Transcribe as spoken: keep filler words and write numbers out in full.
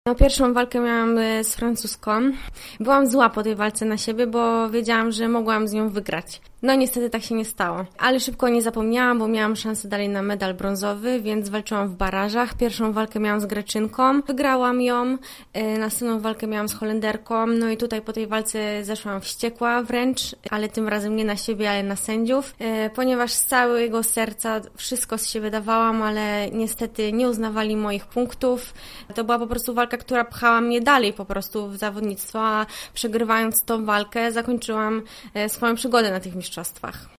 No, pierwszą walkę miałam z francuską. Byłam zła po tej walce na siebie, bo wiedziałam, że mogłam z nią wygrać. No niestety tak się nie stało. Ale szybko nie zapomniałam, bo miałam szansę dalej na medal brązowy, więc walczyłam w barażach. Pierwszą walkę miałam z Greczynką, wygrałam ją. Następną walkę miałam z Holenderką. No i tutaj po tej walce zeszłam wściekła wręcz, ale tym razem nie na siebie, ale na sędziów. Ponieważ z całego serca wszystko z siebie dawałam, ale niestety nie uznawali moich punktów. To była po prostu walka, która pchała mnie dalej po prostu w zawodnictwo, a przegrywając tą walkę zakończyłam swoją przygodę na tych mistrzostwach.